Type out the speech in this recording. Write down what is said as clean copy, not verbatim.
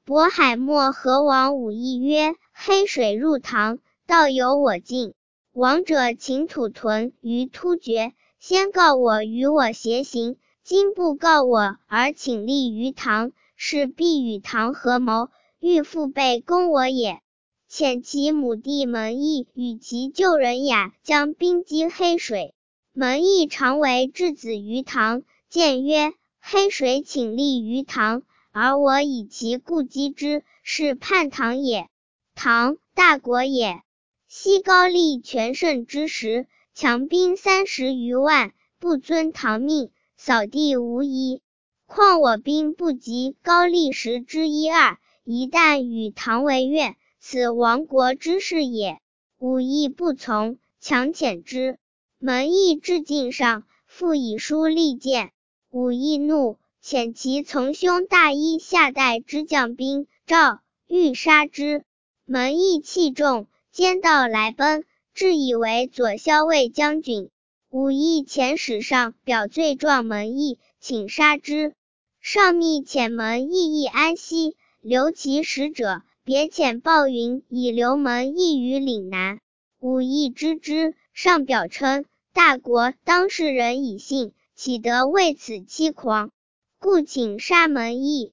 渤海漠河王武义曰：黑水入唐，道有我境。王者请土屯于突厥，先告我与我偕行，今不告我而请立于唐，是必与唐合谋，欲复备攻我也。遣其母弟门邑与其旧人雅将兵击黑水。门邑常为质子于唐，谏曰：黑水请立于唐，而我以其故击之，是叛唐也。唐，大国也。昔高丽全盛之时，强兵30余万，不遵唐命，扫地无一。况我兵不及高丽10之1二，一旦与唐为怨，此亡国之事也。武义不从，强遣之。门邑至境上，复以书力谏。武义怒，遣其从兄大衣下带之将兵赵，欲杀之。门邑气重，兼道来奔，至以为左骁卫将军。武义遣使上表罪状门邑，请杀之。上密遣门邑亦安西，留其使者，别遣鲍云以留门邑于岭南。武义知之，上表称：大国当事人以信，岂得为此欺狂？故请杀门邑。